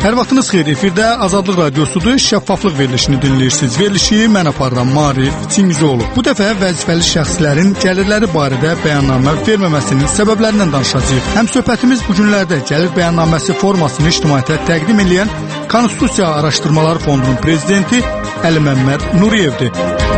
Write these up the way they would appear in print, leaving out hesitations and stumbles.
Hər vaxtınız xeyir, efirdə Azadlıq Radiosudur, şəffaflıq verilişini dinləyirsiniz. Verilişi mən aparıram, Maarif Çingizoğlu. Bu dəfə vəzifəli şəxslərin gəlirləri barədə bəyannamə verməməsinin səbəblərindən danışacağıq. Həm söhbətimiz bu günlərdə gəlir bəyannaməsi formasını ictimaiyyətə təqdim edən Konstitusiya Araşdırmaları Fondunun prezidenti Əli Məmməd Nuriyevdir.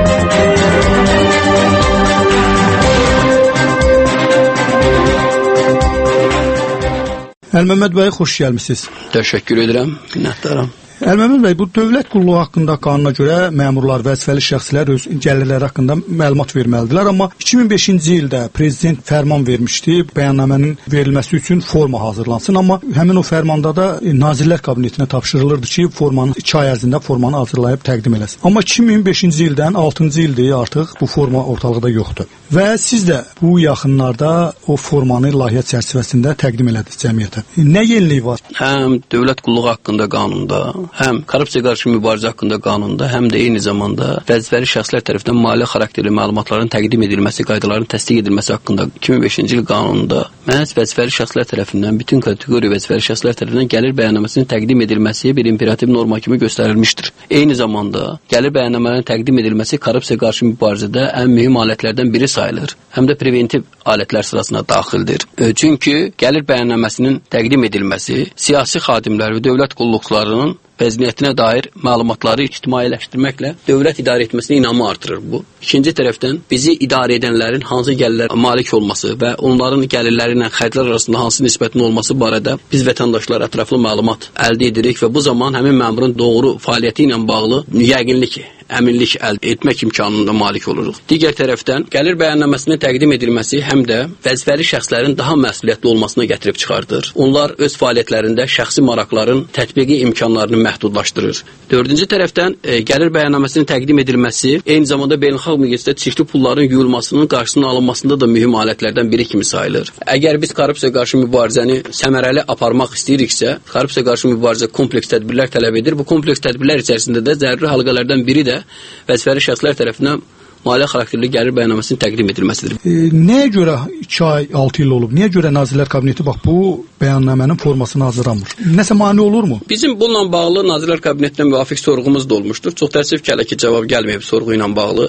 Əli Məmməd bəy, xoş gəlmisiniz. Təşəkkür edirəm, minnətdaram. Əli Məmməd bəy, bu dövlət qulluğu haqqında qanuna görə məmurlar, vəzifəli şəxslər öz gəlirləri haqqında məlumat verməlidirlər. Amma 2005-ci ildə prezident fərman vermişdi, bəyannamənin verilməsi üçün forma hazırlansın. Amma həmin o fərmanda da Nazirlər Kabinetinə tapşırılırdı ki, formanı 2 ay ərzində formanı hazırlayıb təqdim eləsin. Amma 2005-ci ildən 6-cı ildir artıq bu forma ortalıqda yoxdur. Və siz də bu yaxınlarda o formanı layihə çərçivəsində təqdim elədiniz cəmiyyətə. Nə yenilik var? Həm dövlət qulluğu haqqında qanunda, həm korrupsiya qarşı mübarizə haqqında qanunda, həm də eyni zamanda vəzifəli şəxslər tərəfindən maliyyə xarakterli məlumatların təqdim edilməsi, qaydaların təsdiq edilməsi haqqında 2005-ci il qanununda məhz vəzifəli şəxslər tərəfindən, bütün kateqoriya vəzifəli şəxslər tərəfindən gəlir bəyannaməsinin təqdim edilməsi bir imperativ norma kimi göstərilmişdir. Eyni zamanda gəlir bəyannamələrinin təqdim edilməsi korrupsiya qarşı mübarizədə ən mühüm alətlərdən biri sayılır. Həm də preventiv alətlər sırasına daxildir. Çünki gəlir bəyannaməsinin təqdim edilməsi siyasi xadimlər və dövlət qulluqçularının vəziyyətinə dair məlumatları ictimailəşdirməklə dövlət idarə etməsinə inamı artırır bu. İkinci tərəfdən bizi idarə edənlərin hansı gəlirlərə malik olması və onların gəlirləri ilə xərclər arasında hansı nisbətin olması barədə biz vətəndaşlar ətraflı məlumat əldə edirik və bu zaman həmin məmurun doğru fəaliyyəti ilə bağlı yəqinlik, əminlik əldə etmək imkanına malik oluruq. Digər tərəfdən gəlir bəyannaməsinin təqdim edilməsi həm də vəzifəli şəxslərin daha məsuliyyətli olmasına gətirib çıxardır. Onlar öz fəaliyyətlərində şəxsi maraqların tətbiqi imkanlarını məhdudlaşdırır. Dördüncü tərəfdən gəlir bəyannaməsinin təqdim edilməsi eyni zamanda beynəlxalq miqyasda çirkli pulların yuyulmasının qarşısının alınmasında da mühüm alətlərdən biri kimi sayılır. Əgər biz korrupsiya qarşı mübarizəni səmərəli aparmaq istəyiriksə, korrupsiya qarşı mübarizə kompleks tədbirlər tələb edir. Bu kompleks tədbirlər içərisində də zəruri halqalardan biri də vəzifəli şəxslər tərəfindən maliyyə xarakterli gəlir bəyannaməsinin təqdim edilməsidir. Nəyə görə 2 ay, 6 il olub? Niyə görə Nazirlər Kabineti bax bu bəyannamənin formasını hazırlamır? Nəsə mane olurmu? Bizim bununla bağlı Nazirlər Kabinetindən müvafiq sorğumuz da olmuşdur. Çox təəssüf ki, hələ ki cavab gəlməyib sorğu ilə bağlı.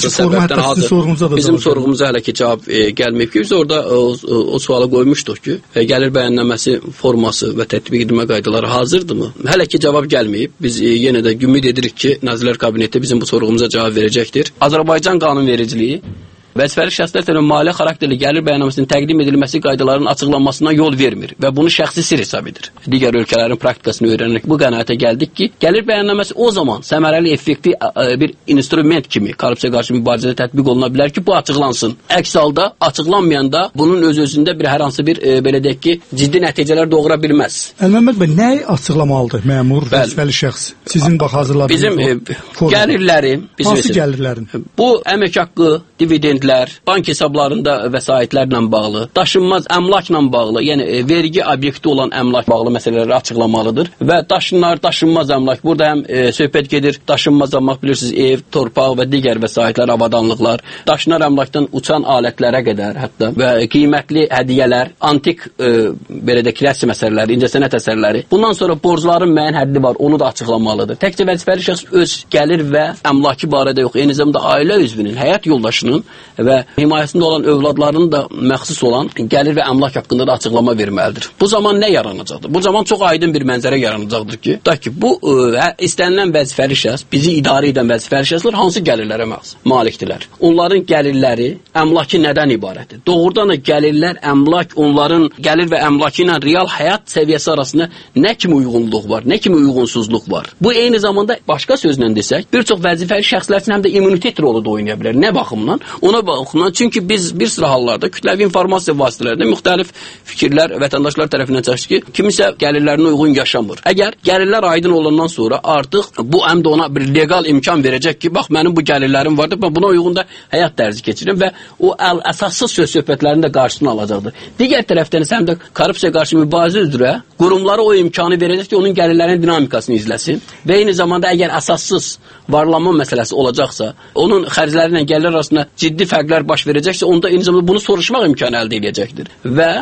Bizim sorğumuza hələ ki cavab gəlməyib ki, biz orada o sualı qoymuşduq ki, gəlir bəyannəməsi forması və tətbiq edilmə qaydaları hazırdırmı? Hələ ki cavab gəlməyib. Biz yenə də ümid edirik ki, Nazirlər Kabineti bizim bu sorğumuza cavab verəcəkdir. Azərbaycan qanunvericiliyi vəzifəli şəxslər tərəfindən maliyyə xarakterli gəlir bəyannaməsinin təqdim edilməsi qaydalarının açıqlanmasına yol vermir və bunu şəxsi sir hesab edir. Digər ölkələrin praktikasını öyrənerək bu qənaətə gəldik ki, gəlir bəyannaməsi o zaman səmərəli, effektiv bir instrument kimi korrupsiya qarşı mübarizədə tətbiq oluna bilər ki, bu açıqlansın. Əks halda açıqlanmayanda bunun öz-özündə hər hansı bir belə deyək ki, ciddi nəticələr doğura bilməz. Əli Məmməd bəy, nə açıqlamalıdır məmur, vəzifəli şəxs? Sizin bax hazırladığınız bizim gəlirləri, hansı gəlirlərin? Bu əmək haqqı, dividend, bank hesablarında vəsaitlərlə bağlı, daşınmaz əmlakla bağlı, yəni vergi obyekti olan əmlak bağlı məsələləri açıqlamalıdır və daşınmaz əmlak, burada həm söhbət gedir, daşınmaz əmlak bilirsiniz, ev, torpaq və digər vəsaitlər, avadanlıqlar, daşınar əmlakdan uçan alətlərə qədər hətta və qiymətli hədiyyələr, antik belə də kreasiya məsələləri, incəsənət əsərləri. Bundan sonra borcların müəyyən həddi var, onu da açıqlamalıdır. Təkcə vəzifəli şəxs öz gəlir və əmlakı barədə yox, eyni zamanda ailə üzvünün, həyat yoldaşının və himayəsində olan övladlarının da məxsus olan gəlir və əmlak haqqında da açıqlama verməlidir. Bu zaman nə yaranacaqdır? Bu zaman çox aydın bir mənzərə yaranacaqdır ki, bu istənilən vəzifəli şəxs, bizi idarə edən vəzifəli şəxslər hansı gəlirlərə malikdirlər? Onların gəlirləri, əmlakı nədən ibarətdir? Doğrudan da gəlirlər, əmlak, onların gəlir və əmlakı ilə real həyat səviyyəsi arasında nə kimi uyğunluq var, nə kimi uyğunsuzluq var? Bu eyni zamanda başqa sözlə desək, bir çox vəzifəli şəxslər üçün həm də immunitet rolu da oynaya bilər. Nə baxımdan? Ona baxımdan, çünki biz bir sıra hallarda kütləvi informasiya vasitələrində müxtəlif fikirlər vətəndaşlar tərəfindən çəkir ki, kimisə gəlirlərinə uyğun yaşamır. Əgər gəlirlər aydın olandan sonra artıq bu həm də ona bir legal imkan verəcək ki, bax mənim bu gəlirlərim vardır, mən buna uyğun da həyat tərzi keçirim və o əsassız söz-söhbətlərin də qarşısını alacaqdır. Digər tərəfdən isə həm də korrupsiya qarşı mübarizə üzrə qurumlara o imkanı verəcək ki, onun gəlirlərinin dinamikasını izləsin və eyni zamanda əgər əsassız varlanma məsələsi olacaqsa, onun xərcləri ilə gəlirlər arasında ciddi fərqlər baş verəcəksə, onda eyni zamanda bunu soruşmaq imkanı əldə edəcəkdir. Və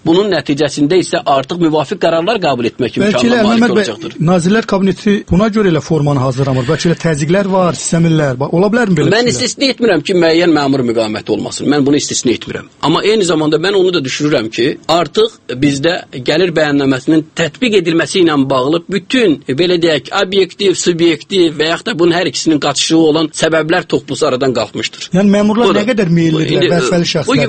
Bunun nəticəsində isə artıq müvafiq qərarlar qəbul etmək imkanına malik olacaqdır. Nazirlər Kabineti buna görə elə formanı hazırlamır. Bəlkə elə təzyiqlər var, sistemlər var. Ola bilərmi belə? Mən istisna etmirəm ki, müəyyən məmur müqaviməti olmasın. Mən bunu istisna etmirəm. Amma eyni zamanda mən onu da düşünürəm ki, artıq bizdə gəlir bəyannaməsinin tətbiq edilməsi ilə bağlı bütün belə deyək, obyektiv, subyektiv və yaxud da bunun hər ikisinin qatışığı olan səbəblər toplusu aradan qalxmışdır. Yəni məmurlar nə qədər meyillidirlər vəzifəli şəxslər?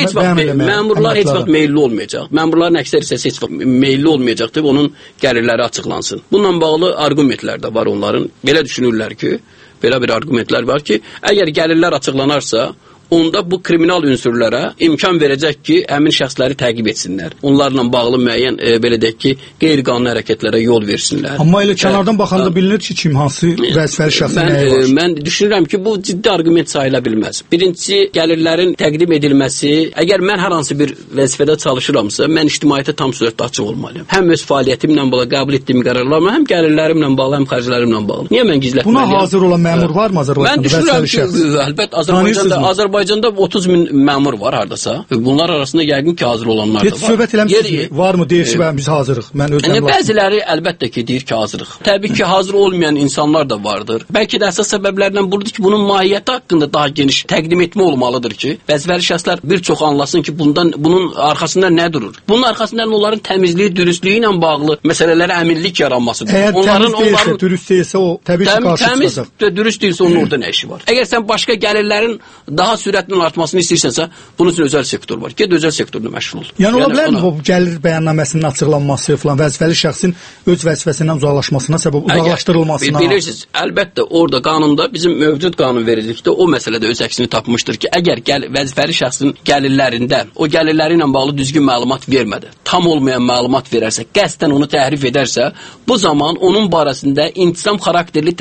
Məmurlar heç vaxt meyilli olmayacaq. Məmurların əksər hissəsi heç vaxt meyilli olmayacaqdır, onun gəlirləri açıqlansın. Bununla bağlı arqumentlər də var onların. Belə düşünürlər ki, belə bir arqumentlər var ki, əgər gəlirlər açıqlanarsa, onda bu kriminal ünsürlərə imkan verəcək ki, həmin şəxsləri təqib etsinlər. Onlarla bağlı müəyyən belə deyək ki, qeyri-qanuni hərəkətlərə yol versinlər. Amma elə kənardan baxanda bilinir ki, kim hansı vəzifəli şəxsin nəyi var. Mən düşünürəm ki, bu ciddi arqument sayıla bilməz. Birincisi, gəlirlərin təqdim edilməsi, əgər mən hər hansı bir vəzifədə çalışıramsa, mən ictimaiyyətə tam surətdə açıq olmalıyam. Həm öz fəaliyyətimlə bağlı qəbul etdiyim qərarlarla, həm gəlirlərimlə bağlı, həm xərclərimlə bağlı. Niyə mən gizlətməliyəm? Buna hazır olan məmur varmı Azərbaycanda? Mən düşünürəm ki, əlbət Azərbaycanda 30 min məmur var hardasa. Bunlar arasında yəqin ki, hazır olanlar da var. Söhbət eləmişsiniz, varmı? Deyir ki, biz hazırıq. Mən özüm bəziləri əlbəttə ki, deyir ki, hazırıq. Təbii ki, hazır olmayan insanlar da vardır. Bəlkə də əsas səbəblərdən budur ki, bunun mahiyyəti haqqında daha geniş təqdim etmə olmalıdır ki, vəzifəli şəxslər bir çox anlasın ki, bunun arxasında nə durur? Bunun arxasında onların təmizliyi, dürüstlüyü ilə bağlı məsələlərə əminlik yaranmasıdır. Əgər təmiz deyilsə, dürüst deyilsə, o təbii ki, qarşı çıxacaq. Təmiz, dürüst deyilsə, onun orada nə işi var? Əgər sən başqa gəlirlərin daha sürətlə artmasını istəyirsənsə, bunun üçün özəl sektor var. Ged özəl sektorla məşğul ol. Yəni ola bilərmi bu gəlir bəyannaməsinin açıqlanması falan vəzifəli şəxsin öz vəzifəsindən uzaqlaşmasına səbəb uzaqlaşdırılmasına? Bilirsiniz, əlbəttə orada qanunda bizim mövcud qanunvericilikdə o məsələdə öz əksini tapmışdır ki, əgər vəzifəli şəxsin gəlirlərində o gəlirləri ilə bağlı düzgün məlumat vermədi, tam olmayan məlumat verərsə, qəsdən onu təhrif edərsə, bu zaman onun barəsində intisam xarakterli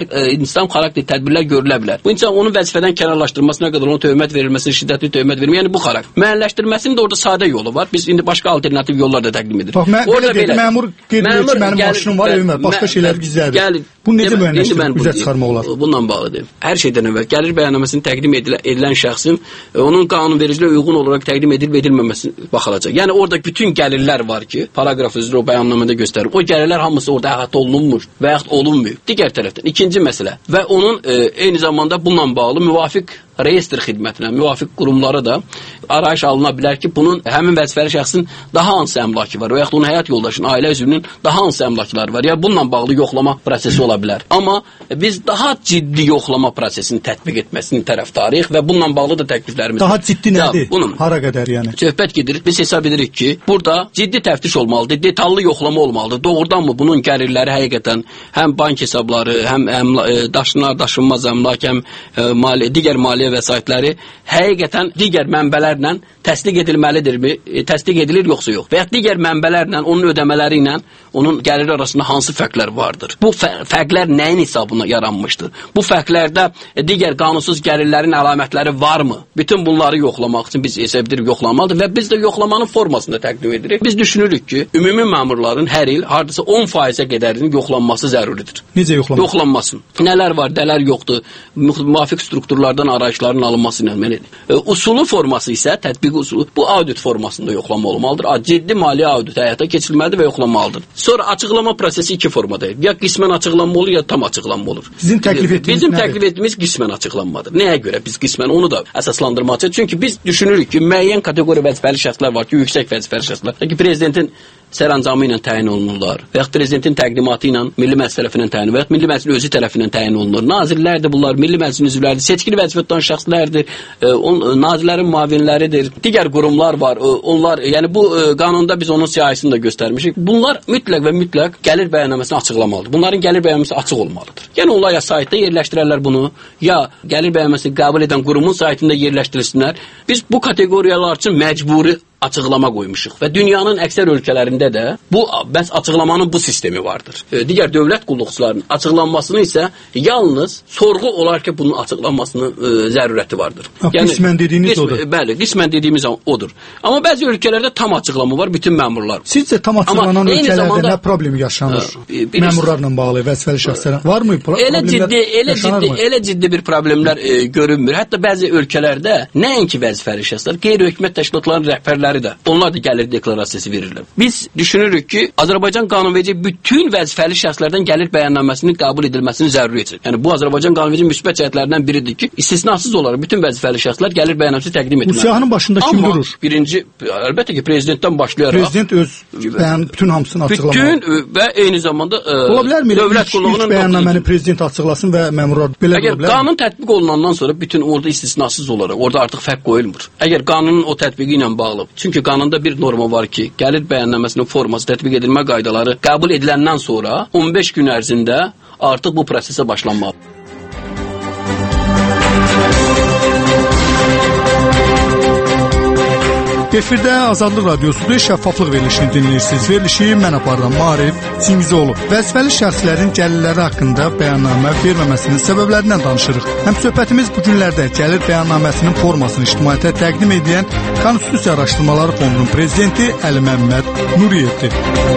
tədbirlər görülə bilər. Bu insan onun vəzifədən kənarlaşdırılmasına qədər ona töhmət verilməsini, şiddətli töhmət vermə, yəni bu xarakter. Müəyyənləşdirməsinin də orada sadə yolu var. Biz indi başqa alternativ yollar da təqdim edirik. Orada belə məmur qeyd edir ki, mənim maşınım var, evim var, başqa şeylər gizlədir. Bu necə müəyyənləşdirmək, üzə çıxarmaq olar? Bununla bağlıdır. Hər şeydən əvvəl gəlir bəyannaməsinin təqdim edilən şəxsin onun qanunvericiliyə uyğun olaraq təqdim edilib edilməməsi baxılacaq. Yəni orada bütün gəlirlər var ki, paragraf üzrə o bəyannamada göstərir. O gəlirlər hamısı orada əhatə olunmuş və yaxud olunmuyor. Digər tərəfdən ikinci məsələ və onun eyni zamanda bununla bağlı müvafiq reyestr xidmətinə, müvafiq qurumlara da arayış alına bilər ki, bunun həmin vəzifəli şəxsin daha hansı əmlakı var və yaxud onun həyat yoldaşının, ailə üzvünün daha hansı əmlakları var. Yəni bununla bağlı yoxlama prosesi ola bilər. Amma biz daha ciddi yoxlama prosesini tətbiq etməsinin tərəfdarıyıq və bununla bağlı da təkliflərimiz daha ciddi nədir? Hara qədər yəni? Söhbət gedir. Biz hesab edirik ki, burada ciddi təftiş olmalıdır, detallı yoxlama olmalıdır. Doğrudanmı bunun gəlirləri həqiqətən həm bank hesabları, həm daşınmaz əmlak, həm digər maliyyə vəsaitləri həqiqətən digər mənbələrlə təsdiq edilməlidirmi? Təsdiq edilir yoxsa yox? Və ya digər mənbələrlə, onun ödəmələri ilə onun gəliri arasında hansı fərqlər vardır? Bu fərqlər nəyin hesabına yaranmışdır? Bu fərqlərdə digər qanunsuz gəlirlərin əlamətləri varmı? Bütün bunları yoxlamaq üçün biz hesab edirik yoxlamalıdır və biz də yoxlamanın formasında təqdim edirik. Biz düşünürük ki, ümumi məmurların hər il hardasa 10%-ə qədərinin yoxlanması zəruridir. Necə yoxlanması? Yoxlanmasın. Nələr var, nələr yoxdur? Müvafiq strukturlardan arayışların alınması ilə məlidir. Usulu forması isə tətbiq usulu bu audit formasında yoxlama olmalıdır. Ciddi maliyyə auditi həyata keçirilməlidir və yoxlanmalıdır. Sonra açıqlama prosesi iki formada. Ya qismən açıqlanma olur, ya tam açıqlanma olur. Sizin təklif etdiyiniz bizim təklif etdiyimiz qismən açıqlanmadır. Nəyə görə biz qismən onu da əsaslandırmalıyıq? Çünki biz düşünürük ki, müəyyən kateqoriya vəzifəli şəxslər var ki, yüksək vəzifəli şəxslər. Ki prezidentin sərəncamı ilə təyin olunurlar və yaxud prezidentin təqdimatı ilə Milli Məclis tərəfindən təyin və yaxud Milli Məclisin özü tərəfindən təyin olunur. Nazirlərdir bunlar, Milli Məclisin üzvləridir, seçkili vəzifə tutan şəxslərdir, nazirlərin müavinləridir, digər qurumlar var. Onlar, yəni bu qanunda biz onun siyahısını da göstərmişik. Bunlar mütləq və mütləq gəlir bəyannaməsini açıqlamalıdır. Bunların gəlir bəyannaməsi açıq olmalıdır. Yəni onlar ya saytda yerləşdirərlər bunu, ya gəlir bəyannaməsini qəbul edən qurumun saytında yerləşdirsinlər. Biz bu kateqoriyalar üçün məcburi açıqlama qoymuşuq və dünyanın əksər ölkələrində də bu bəs açıqlamanın bu sistemi vardır. Digər dövlət qulluqçularının açıqlanmasını isə yalnız sorğu olar ki, bunun açıqlanmasının zərurəti vardır. Yəni qismən dediyiniz odur. Bəli, qismən dediyimiz odur. Amma bəzi ölkələrdə tam açıqlama var bütün məmurlar. Sizcə tam açıqlanan ölkələrdə nə problem yaşanır? Məmurlarla bağlı, vəzifəli şəxslərlə varmı problemlər? Elə ciddi bir problemlər görünmür. Hətta bəzi ölkələrdə nəinki vəzifəli şəxslər, qeyri-hökumət təşkilatlarının rəhbərləri şəxsləri də, onlar da gəlir deklarasiyası verirlər. Biz düşünürük ki, Azərbaycan qanunverici bütün vəzifəli şəxslərdən gəlir bəyannaməsinin qəbul edilməsini zəruri edir. Yəni bu Azərbaycan qanunverici müsbət cəhətlərindən biridir ki, istisnasız olaraq bütün vəzifəli şəxslər gəlir bəyannaməsini təqdim etməlidir. Bu siyahının başında kim durur? Birinci, əlbəttə ki, prezidentdən başlayaraq prezident öz bütün hamısını açıqlamalı. Bütün və eyni zamanda ola bilərmi? Dövlət qulluğunun bəyannaməni prezident açıqlasın və məmurlar belə ola bilər. Əgər qanun tətbiq olunandan sonra bütün orada istisnasız olaraq, orada artıq fərq qoyulmur. Əgər qanunun o tətbiqi ilə bağlı. Çünki qanunda bir norma var ki, gəlir bəyannaməsinin forması, tətbiq edilmə qaydaları qəbul ediləndən sonra 15 gün ərzində artıq bu prosesə başlanmalıdır. Efirdə Azadlıq Radiosu'da şəffaflıq verilişini dinləyirsiniz. Verilişi mən aparıram, Maarif Singizoğlu. Vəzifəli şəxslərin gəlirləri haqqında bəyannamə verməməsinin səbəblərindən danışırıq. Həm söhbətimiz bu günlərdə gəlir bəyannaməsinin formasını ictimaiyyətə təqdim edən Konstitusiya Araşdırmaları Fondunun prezidenti Əli Məmməd Nuriyevdir.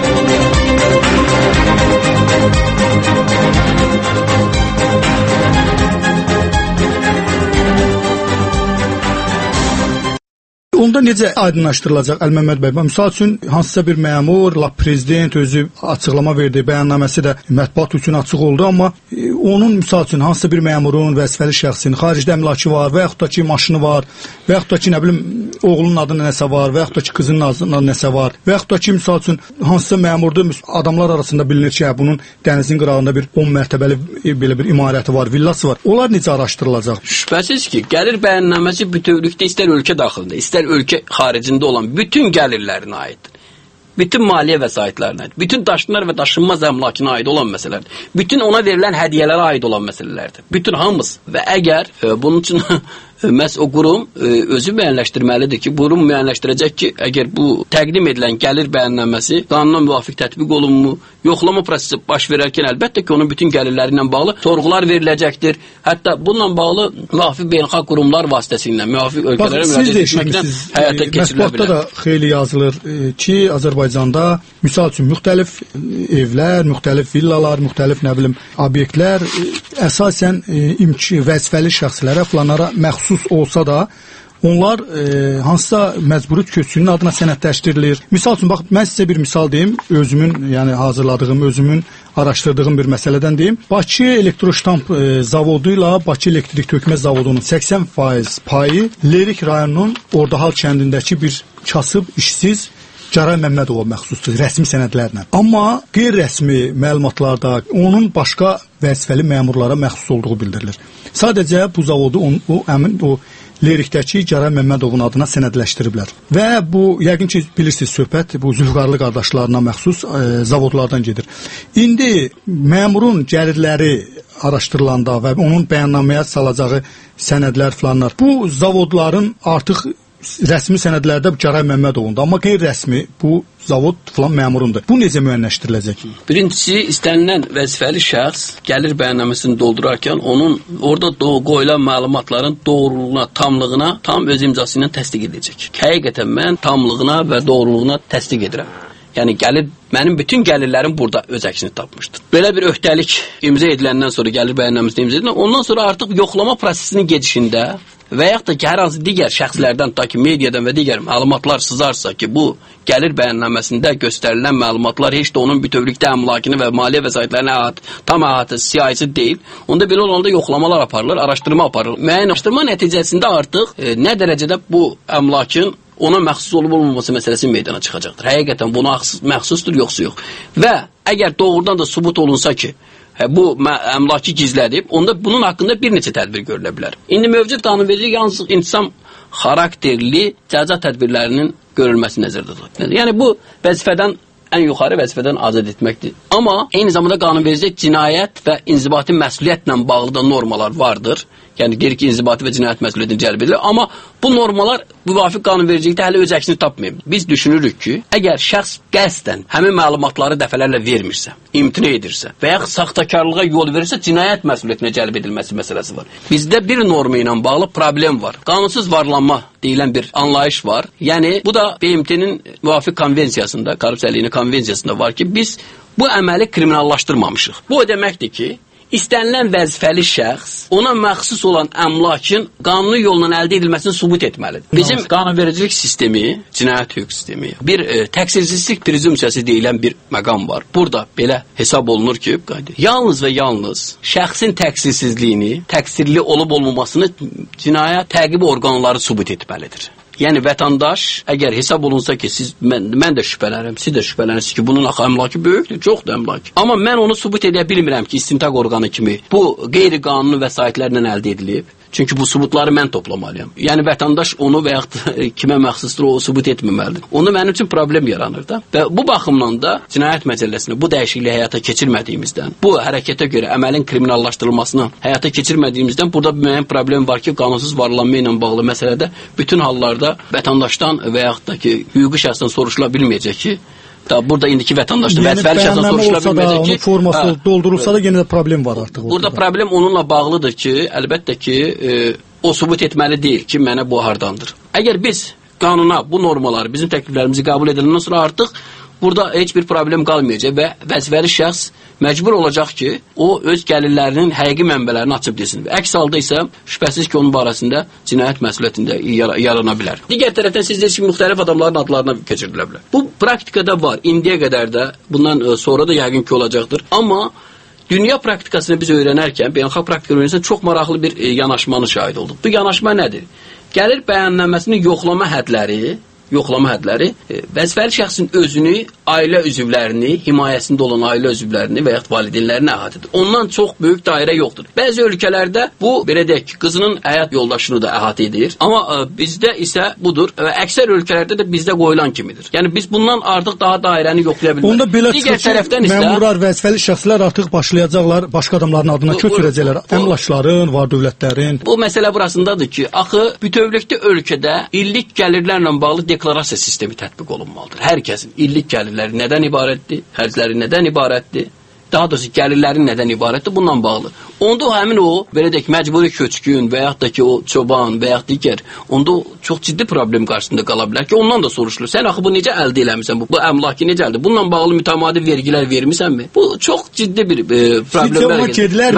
Onda necə aydınlaşdırılacaq Əli Məmməd bəy? Misal üçün hansısa bir məmur, prezident özü açıqlama verdi, bəyannaməsi də mətbuat üçün açıq oldu, amma onun misal üçün hansısa bir məmurun, vəzifəli şəxsin xaricdə əmlakı var və yaxud da ki maşını var, və yaxud da ki nə bilim oğlunun adında nəsə var, və yaxud da ki qızının adında nəsə var, və yaxud da ki misal üçün hansısa məmurda adamlar arasında bilinir ki, bunun dənizin qırağında bir 10 mərtəbəli belə bir imarəti var, villası var. Onlar necə araşdırılacaq? Şübhəsiz ki, gəlir bəyannəməsi bütövlükdə istər ölkə daxilində, istər ölkə xaricində olan bütün gəlirlərinə aiddir. Bütün maliyyə vəsaitlərinə aid, bütün daşınmaz və daşınmaz əmlakına aid olan məsələlərdir. Bütün ona verilən hədiyyələrə aid olan məsələlərdir. Bütün hamısı. Və əgər bunun üçün məhz o qurum özü müəyyənləşdirməlidir ki, qurum müəyyənləşdirəcək ki, əgər bu təqdim edilən gəlir bəyannəməsi qanuna müvafiq tətbiq olunmu, yoxlama prosesi baş verərkən əlbəttə ki, onun bütün gəlirləri ilə bağlı sorğular veriləcəkdir. Hətta bununla bağlı müvafiq beynəlxalq qurumlar vasitəsilə müvafiq ölkələrə müraciət etməklə həyata keçirilə bilər. Mətbuatda da xeyli yazılır ki, Azərbaycanda misal üçün müxtəlif evlər, müxtəlif villalar, müxtəlif nə bilim obyektlər əsasən vəzifəli şəxslərə, falanlara məxsus olsa da onlar hansısa məcburi köçkünün adına sənədləşdirilir. Misal üçün, bax, mən sizə bir misal deyim, özümün, yəni hazırladığım, özümün araşdırdığım bir məsələdən deyim. Bakı Elektroştamp zavodu ilə Bakı Elektrik Tökmə zavodunun 80% payı Lerik rayonunun Ordahal kəndindəki bir kasıb, işsiz Caray Məmmədova məxsusdur, rəsmi sənədlərlə. Amma qeyri-rəsmi məlumatlarda onun başqa vəzifəli məmurlara məxsus olduğu bildirilir. Sadəcə bu zavodu o Lerikdəki Caray Məmmədovun adına sənədləşdiriblər. Və bu, yəqin ki, bilirsiniz, söhbət bu Zülfüqarlı qardaşlarına məxsus zavodlardan gedir. İndi məmurun gəlirləri araşdırılanda və onun bəyannaməyə salacağı sənədlər filanlar, bu zavodların artıq rəsmi sənədlərdə Caray Məmmədovundur, amma qeyri-rəsmi bu zavod filan məmurundur. Bu necə müəyyənləşdiriləcək? Birincisi, istənilən vəzifəli şəxs gəlir bəyannaməsini doldurarkən onun orada qoyulan məlumatların doğruluğuna, tamlığına tam öz imzası ilə təsdiq edəcək. Həqiqətən mən tamlığına və doğruluğuna təsdiq edirəm. Yəni mənim bütün gəlirlərim burada öz əksini tapmışdır. Belə bir öhdəlik imza ediləndən sonra gəlir bəyannaməsini imza ediləndən, ondan sonra artıq yoxlama prosesinin gedişində və yaxud da ki, hər hansı digər şəxslərdən, ta ki, mediadan və digər məlumatlar sızarsa ki, bu gəlir bəyannaməsində göstərilən məlumatlar heç də onun bütövlükdə əmlakını və maliyyə vəsaitlərinə tam əhatəsi siyasi deyil, onda belə olanda yoxlamalar aparılır, araşdırma aparılır. Müəyyən araşdırma nəticəsində artıq nə dərəcədə bu əmlakın ona məxsus olub-olmaması məsələsi meydana çıxacaqdır. Həqiqətən buna məxsusdur, yoxsa yox. Və əgər doğrudan da sübut olunsa ki, bu əmlakı gizlədib, onda bunun haqqında bir neçə tədbir görülə bilər. İndi mövcud qanunverici yalnız intisam xarakterli cəza tədbirlərinin görülməsi nəzərdə tutulur. Yəni bu vəzifədən ən yuxarı vəzifədən azad etməkdir. Amma eyni zamanda qanunvericidə cinayət və inzibati məsuliyyətlə bağlı da normalar vardır. Yəni deyir ki, inzibati və cinayət məsuliyyətini cəlb edilir. Amma bu normalar müvafiq qanunvericilikdə hələ öz əksini tapmayıb. Biz düşünürük ki, əgər şəxs qəsdən həmin məlumatları dəfələrlə vermirsə, imtina edirsə və yaxud saxtakarlığa yol verirsə, cinayət məsuliyyətinə cəlb edilməsi məsələsi var. Bizdə bir norma ilə bağlı problem var. Qanunsuz varlanma deyilən bir anlayış var. Yəni bu da BMT-nin müvafiq konvensiyasında, korrupsiya əleyhinə konvensiyasında var ki, biz bu əməli kriminallaşdırmamışıq. Bu o deməkdir ki, İstənilən vəzifəli şəxs ona məxsus olan əmlakın qanuni yolla əldə edilməsini sübut etməlidir. Bizim qanunvericilik sistemi, cinayət hüquq sistemi, bir təqsirsizlik prezumsiyası deyilən bir məqam var. Burada belə hesab olunur ki, yalnız və yalnız şəxsin təqsirsizliyini, təqsirli olub-olmamasını cinayət təqib orqanları sübut etməlidir. Yəni vətəndaş əgər hesab olunsa ki, mən də şübhələnirəm, siz də şübhələnirsiniz ki, bunun axı əmlakı böyükdür, çoxdur əmlakı. Amma mən onu sübut edə bilmirəm ki, istintaq orqanı kimi bu qeyri-qanuni vəsaitlərlə əldə edilib. Çünki bu sübutları mən toplamalıyam. Yəni vətəndaş onu və yaxud kimə məxsusdur o sübut etməməlidir. Onu mənim üçün problem yaranır da. Və bu baxımdan da cinayət məcəlləsində bu dəyişikliyi həyata keçirmədiyimizdən, bu hərəkətə görə əməlin kriminallaşdırılmasını həyata keçirmədiyimizdən burada bir müəyyən problem var ki, qanunsuz varlanma ilə bağlı məsələdə bütün hallarda vətəndaşdan və yaxud da ki, hüquqi şəxsdən soruşula bilməyəcək ki, burada indiki vətəndaşdır, vəzifəli şəxsdən soruşula bilməyəcək ki, forması doldurulsa da yenə də problem var artıq. Burada problem onunla bağlıdır ki, əlbəttə ki, o sübut etməli deyil ki, mənə bu hardandır. Əgər biz qanuna bu normaları, bizim təkliflərimizi qəbul ediləndən sonra artıq burada heç bir problem qalmayacaq və vəzifəli şəxs məcbur olacaq ki, o öz gəlirlərinin həqiqi mənbələrini açıb desin. Əks halda isə şübhəsiz ki, onun barəsində cinayət məsuliyyətində yarana bilər. Digər tərəfdən siz deyirsiniz ki, müxtəlif adamların adlarına keçirilə bilər. Bu praktikada var. İndiyə qədər də bundan sonra da yəqin ki olacaqdır. Amma dünya praktikasını biz öyrənərkən, beynəlxalq praktika öyrənirsən, çox maraqlı bir yanaşmanı şahid olduq. Bu yanaşma nədir? Gəlir bəyannaməsinin yoxlama hədləri, vəzifəli şəxsin özünü, ailə üzvlərini, himayəsində olan ailə üzvlərini və yaxud valideynlərini əhatə edir. Ondan çox böyük dairə yoxdur. Bəzi ölkələrdə bu, belə deyək ki, qızının həyat yoldaşını da əhatə edir. Amma bizdə isə budur və əksər ölkələrdə də bizdə qoyulan kimidir. Yəni biz bundan artıq daha dairəni yoxlaya bilmərik. Onda belə çıxır ki, məmurlar, vəzifəli şəxslər artıq başlayacaqlar, başqa adamların adına köçürəcəklər. Əmlakların, var dövlətlərin. Bu məsələ burasındadır ki, axı bütövlükdə ölkədə illik gəlirlərlə bağlı deklarasiya sistemi tətbiq olunmalıdır. Hər kəsin illik gəlirləri nədən ibarətdir, xərcləri nədən ibarətdir, daha doğrusu gəlirlərin nədən ibarətdir, bununla bağlı. Onda həmin o, belə deyək, məcburi köçkün və yaxud da ki, o çoban və yaxud digər, onda çox ciddi problem qarşısında qala bilər ki, ondan da soruşulur. Sən axı bu necə əldə eləmirsən, bu əmlakı necə əldə? Bununla bağlı mütəmadi vergilər vermisənmi? Bu çox ciddi bir problemlər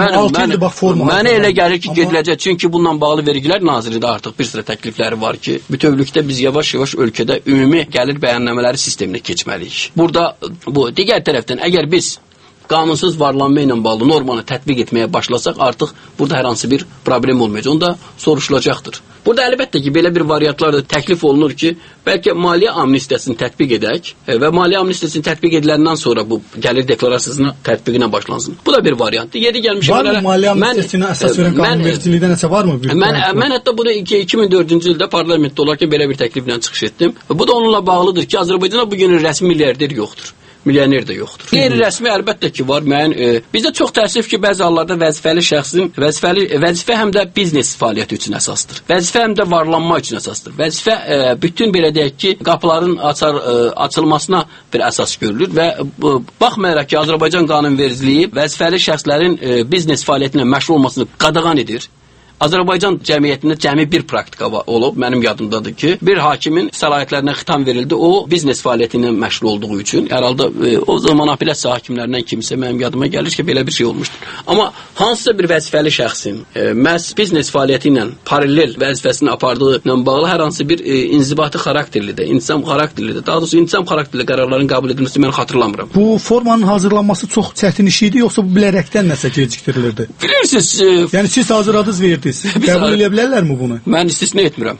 gəlir. Mənə elə gəlir ki, gediləcək. Çünki bununla bağlı vergilər naziridə artıq bir sıra təklifləri var ki, bütövlükdə biz yavaş-yavaş ölkədə ümumi gəlir bəyannəmələri sisteminə keçməliyik. Burada bu digər tərəfdən əgər biz qanunsuz varlanma ilə bağlı normanı tətbiq etməyə başlasaq, artıq burada hər hansı bir problem olmayacaq. Onda soruşulacaqdır. Burada əlbəttə ki, belə bir variantlar da təklif olunur ki, bəlkə maliyyə amnistiyasını tətbiq edək və maliyyə amnistiyasını tətbiq ediləndən sonra bu gəlir deklarasiyasına tətbiqinə başlansın. Bu da bir variantdır. Yeri gəlmiş var mı maliyyə amnistiyasına əsas verən qanunvericilikdə nəsə var mı? Mən hətta bunu 2004-cü ildə parlamentdə olarkən belə bir təkliflə çıxış etdim. Bu da onunla bağlıdır ki, Azərbaycanda bu gün rəsmi milyarder yoxdur. Milyoner də yoxdur. Qeyri-rəsmi əlbəttə ki var. Bizdə çox təəssüf ki, bəzi hallarda vəzifəli şəxsin vəzifə həm də biznes fəaliyyəti üçün əsasdır. Vəzifə həm də varlanma üçün əsasdır. Vəzifə bütün belə deyək ki, qapıların açılmasına bir əsas görülür və baxmayaraq ki, Azərbaycan qanunvericiliyi vəzifəli şəxslərin biznes fəaliyyətinə məşğul olmasını qadağan edir. Azərbaycan cəmiyyətində cəmi bir praktika olub, mənim yadımdadır ki, bir hakimin səlahiyyətlərinə xitam verildi, o biznes fəaliyyəti ilə məşğul olduğu üçün. Herhalde o zaman apellyasiya hakimlərindən kimsə mənim yadıma gəlir ki, belə bir şey olmuşdur. Amma hansısa bir vəzifəli şəxsin məhz biznes fəaliyyəti ilə paralel vəzifəsini apardığı ilə bağlı hər hansı bir inzibati xarakterlidir, intisam xarakterlidir. Daha doğrusu intisam xarakterli qərarların qəbul edilməsini mən xatırlamıram. Bu formanın hazırlanması çox çətin iş idi, yoxsa bu bilərəkdən nəsə gecikdirilirdi? Bilirsiniz, yəni siz hazır adınız verdiniz. Qəbul edə bilərlərmi bunu? Mən istisna etmirəm.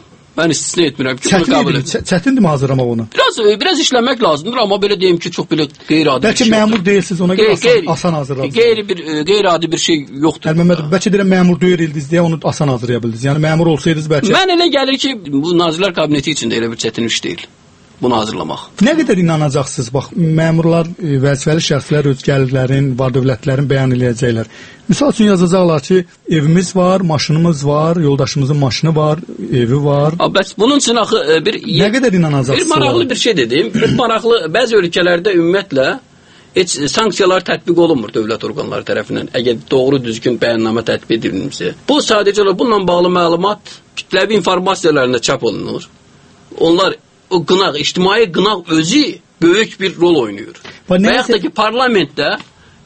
Ki, çətindir mi hazırlamaq onu? Biraz işləmək lazımdır, amma belə deyim ki, çox belə qeyri-adi bir şey. Bəlkə məmur deyilsiniz, ona görə asan hazırladınız. Qeyri-adi bir şey yoxdur. Məmməd, bəlkə deyirəm məmur deyildiniz deyə onu asan hazırlaya bildiniz. Yəni məmur olsaydınız bəlkə. Mən elə gəlir ki, bu Nazirlər Kabineti üçün də elə bir çətin iş deyil. Bunu hazırlamaq. Nə qədər inanacaqsınız? Bax, məmurlar, vəzifəli şəxslər öz gəlirlərin, var dövlətlərin bəyan eləyəcəklər. Misal üçün yazacaqlar ki, evimiz var, maşınımız var, yoldaşımızın maşını var, evi var. Bəs bunun üçün axı nə qədər inanacaqsınız? Bir maraqlı bir şey dedim. Bir maraqlı, bəzi ölkələrdə ümumiyyətlə heç sanksiyalar tətbiq olunmur dövlət orqanları tərəfindən. Əgər doğru düzgün bəyannamə tətbiq edilmişsə. Bu sadəcə bununla bağlı məlumat kütləvi informasiyalarında çap olunur. Onlar o qınaq, ictimai qınaq özü böyük bir rol oynayır. Və yaxud da ki, parlamentdə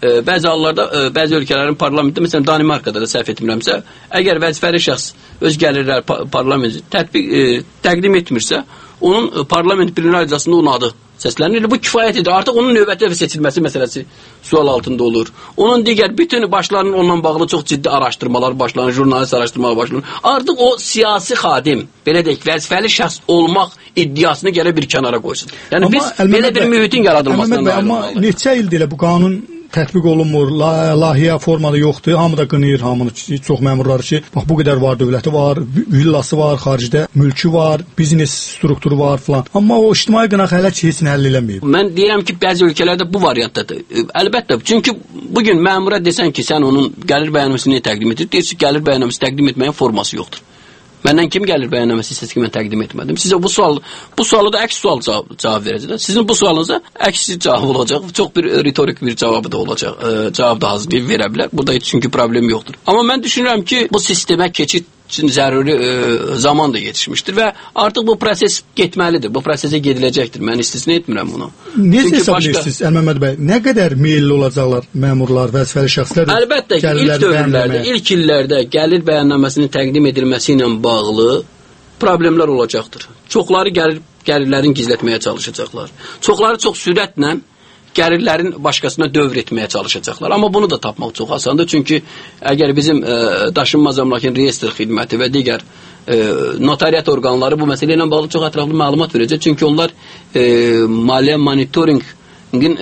bəzi hallarda bəzi ölkələrin parlamentdə, məsələn Danimarkada da səhv etmirəmsə, əgər vəzifəli şəxs öz gəlirləri parlament təqdim etmirsə, onun parlament birinci iclasında onun adı səslənir. Bu kifayət edir. Artıq onun növbəti seçilməsi məsələsi sual altında olur. Onun digər bütün başlarının onunla bağlı çox ciddi araşdırmalar başlanır, jurnalist araşdırmalar başlanır. Artıq o siyasi xadim, belə deyək, vəzifəli şəxs olmaq iddiasını gələ bir kənara qoysun. Yəni biz belə bir mühitin yaradılmasından ayrılmalıyıq. Amma neçə ildir bu qanun tətbiq olunmur, layihə formada yoxdur. Hamı da qınayır, hamını çox məmurları ki, bax bu qədər var dövləti var, villası var, xaricdə mülkü var, biznes strukturu var filan. Amma o ictimai qınaq hələ heç nə həll eləməyib. Mən deyirəm ki, bəzi ölkələrdə bu variantdadır. Əlbəttə, çünki bugün məmura desən ki, sən onun gəlir bəyannaməsini təqdim edir, deyirsən ki, gəlir bəyannaməsini təqdim etməyin forması yoxdur. Məndən kim gəlir bəyannaməsini istəsə ki, mən təqdim etmədim. Sizə bu sualı da əks sual cavab verəcək. Sizin bu sualınıza əks cavab olacaq. Çox bir retorik bir cavabı da olacaq. Cavab da hazırlayıb verə bilər. Burada heç çünki problem yoxdur. Amma mən düşünürəm ki, bu sistemə keçid üçün zəruri zaman da yetişmişdir və artıq bu proses getməlidir. Bu prosesə gediləcəkdir. Mən istisna etmirəm bunu. Necə hesablayırsınız Əlməmməd bəy? Nə qədər meyilli olacaqlar məmurlar, vəzifəli şəxslər? Əlbəttə ki, ilk dövrlərdə, ilk illərdə gəlir bəyannaməsinin təqdim edilməsi ilə bağlı problemlər olacaqdır. Çoxları gəlirlərini gizlətməyə çalışacaqlar. Çoxları çox sürətlə gəlirlərin başqasına dövr etməyə çalışacaqlar. Amma bunu da tapmaq çox asandır. Çünki əgər bizim daşınmaz əmlakın reyestr xidməti və digər notariat orqanları bu məsələ ilə bağlı çox ətraflı məlumat verəcək. Çünki onlar maliyyə monitoringin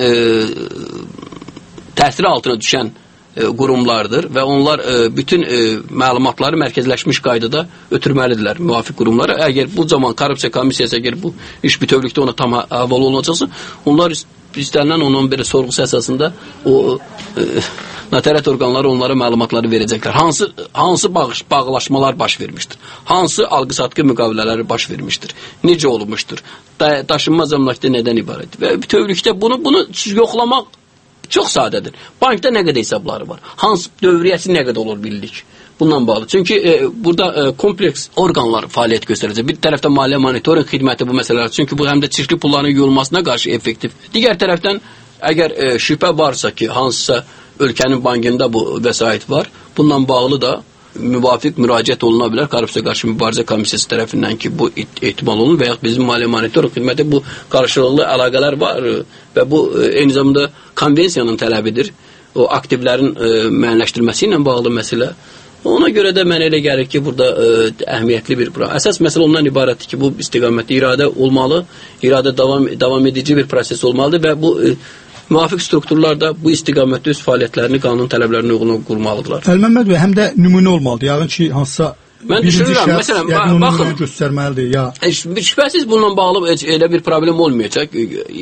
təsiri altına düşən qurumlardır və onlar bütün məlumatları mərkəzləşmiş qaydada ötürməlidirlər müvafiq qurumlara. Əgər bu zaman korrupsiya komissiyası əgər bu iş bütövlükdə ona tam havalı olunacaqsa, onlar istənilən onun bir sorğusu əsasında o notariat orqanları onlara məlumatları verəcəklər. Hansı bağlaşmalar baş vermişdir? Hansı alqı-satqı müqavilələri baş vermişdir? Necə olmuşdur? Daşınmaz əmlakda nədən ibarətdir? Və bütövlükdə bunu yoxlamaq çox sadədir. Bankda nə qədər hesabları var? Hansı dövriyyəsi nə qədər olur bildik? Bundan bağlı. Çünki burada kompleks orqanlar fəaliyyət göstərəcək. Bir tərəfdən maliyyə monitoring xidməti bu məsələlər. Çünki bu həm də çirkli pulların yuyulmasına qarşı effektiv. Digər tərəfdən əgər şübhə varsa ki, hansısa ölkənin bankında bu vəsait var, bundan bağlı da müvafiq müraciət oluna bilər Korrupsiya qarşı mübarizə komissiyası tərəfindən ki, bu ehtimal olunur və yaxud bizim maliyyə monitoring xidməti bu qarşılıqlı əlaqələr var və bu eyni zamanda konvensiyanın tələbidir. O aktivlərin müəyyənləşdirilməsi ilə bağlı məsələ. Ona görə də mənə elə gəlir ki, burada əhəmiyyətli bir program. Əsas məsələ ondan ibarətdir ki, bu istiqamətdə iradə olmalı, iradə davam edici bir proses olmalıdır və bu müvafiq strukturlar da bu istiqamətdə öz fəaliyyətlərini qanun tələblərinə uyğun qurmalıdırlar. Əlməmməd bəy, həm də nümunə olmalıdır. Yəqin ki, hansısa mən düşünürəm, məsələn, baxın, göstərməlidir ya. Şübhəsiz bununla bağlı elə bir problem olmayacaq,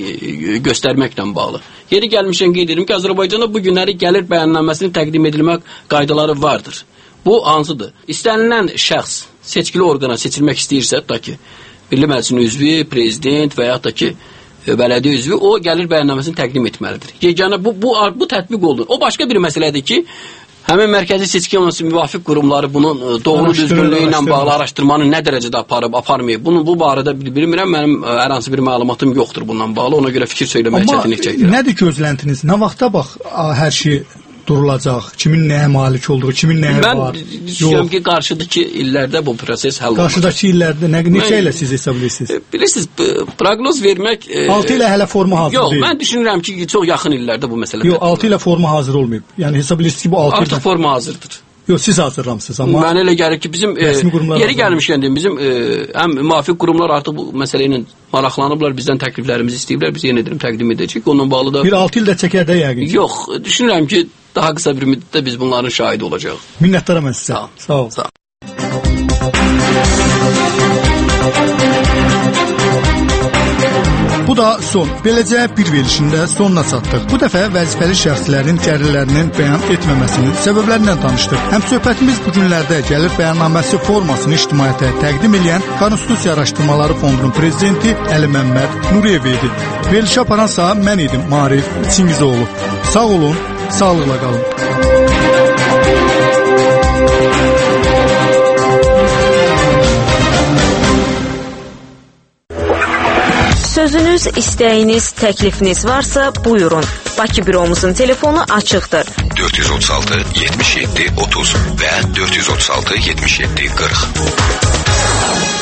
göstərməklə bağlı. Yeri gəlmişən qeyd edirəm ki, Azərbaycanda bu günləri gəlir bəyannaməsinin təqdim edilmək qaydaları vardır. Bu hansıdır? İstənilən şəxs seçkili orqana seçilmək istəyirsə, ta ki, Milli Məclisin üzvü, prezident və yaxud da ki, bələdiyyə üzvü o gəlir bəyannaməsini təqdim etməlidir. Yeganə bu tətbiq olunur. O başqa bir məsələdir ki, həmin mərkəzi seçki olması müvafiq qurumları bunun doğru düzgünlüyü ilə bağlı araşdırmanı nə dərəcədə aparmayıb. Bu barədə bilmirəm, mənim hər hansı bir məlumatım yoxdur bundan bağlı. Ona görə fikir söyləmək çətinlik çəkirəm. Amma nədir gözləntiniz? Nə vaxta bax hər şey durulacaq? Kimin nəyə malik olduğu, kimin nəyə var? Mən düşünürəm ki, qarşıdakı illərdə bu proses həll olacaq. Qarşıdakı illərdə neçə ilə siz hesablayırsınız? Bilirsiniz, proqnoz vermək 6 ilə hələ forma hazır deyil. Yox, mən düşünürəm ki, çox yaxın illərdə bu məsələ. Yox, 6 ilə forma hazır olmayıb. Yəni hesablayırsınız ki, bu 6 artıq forma hazırdır. Yox, siz hazırlamısınız, amma mənə elə gəlir ki, bizim yeri gəlmişkən deyim, bizim həm müvafiq qurumlar artıq bu məsələ ilə maraqlanıblar, bizdən təkliflərimizi istəyiblər, biz yenə edirəm təqdim edəcəyik. Onunla bağlı da bir 6 ildə çəkər də yəqin. Yox, düşünürəm ki, daha qısa bir müddətdə biz bunların şahidi olacağıq. Minnətdaram mən sizə. Sağ ol. Sağ ol. Bu da son. Beləcə bir verilişində sonuna çatdıq. Bu dəfə vəzifəli şəxslərin gəlirlərinin bəyan etməməsinin səbəblərindən danışdıq. Həm söhbətimiz bu günlərdə gəlir bəyannaməsi formasını ictimaiyyətə təqdim edən Konstitusiya Araşdırmaları Fondunun prezidenti Əliməmməd Nuriyev idi. Verilişi aparansa mən idim, Maarif Çingizoğlu. Sağ olun, sağlıqla qalın. Sözünüz, istəyiniz, təklifiniz varsa buyurun. Bakı büromuzun telefonu açıqdır. 436 77 30 və 436 77 40.